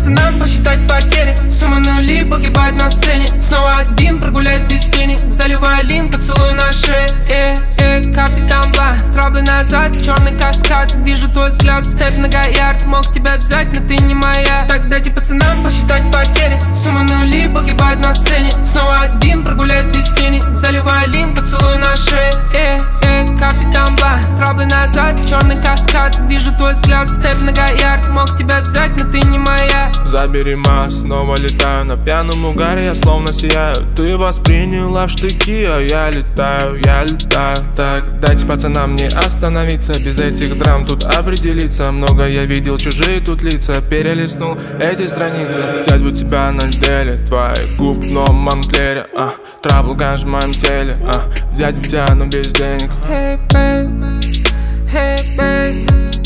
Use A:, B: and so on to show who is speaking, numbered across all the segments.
A: пацанам посчитать потери. Сумма нули погибает на сцене. Снова один, прогуляюсь без тени. Заливаю лин, поцелуй на шее. Капли камбла, траблы назад, черный каскад. Вижу твой взгляд, степ многоярд. Мог тебя взять, но ты не моя. Так дайте пацанам посчитать потери. Сумма нули погибает на сцене. Снова один, прогуляюсь без тени. Заливаю лин, поцелуй на шее. Капли камбла, траблы назад, черный каскад. Вижу твой взгляд, степ многоярд. Мог тебя взять, но ты не моя.
B: Забери ма, снова летаю. На пьяном угаре я словно сияю. Ты восприняла в штыки, а я летаю, я летаю. Так, дайте пацанам не остановиться. Без этих драм тут определиться. Много я видел, чужие тут лица. Перелистнул эти страницы. Взять бы тебя на деле, твоих губ в новом Монклере. Трабл ганж в моем теле. Взять бы тебя, но без денег.
A: Hey babe, hey babe.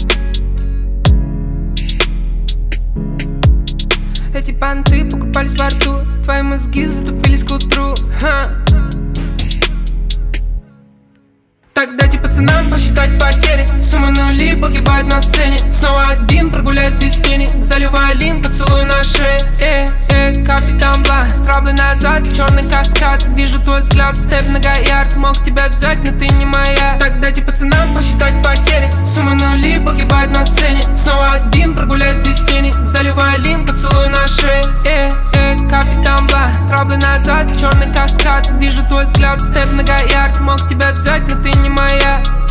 A: Эти понты покупались во рту. Твои мозги затупились к утру. Так дайте пацанам посчитать потери. Сумма нули погибает на сцене. Снова один, прогуляюсь без тени. Заливаю лин, поцелуй на шее. Капли камбла, траблы назад, черный каскад. Вижу твой взгляд, степ многоярд. Мог тебя взять, но ты не моя. Так дайте пацанам посчитать потери. Сумма нули погибает на сцене. Снова один, прогуляюсь без тени. Заливаю лин, поцелуй на шее. Капли камбла, траблы назад, черный каскад. Вижу твой взгляд, степ многоярд. Мог тебя взять, но ты не моя.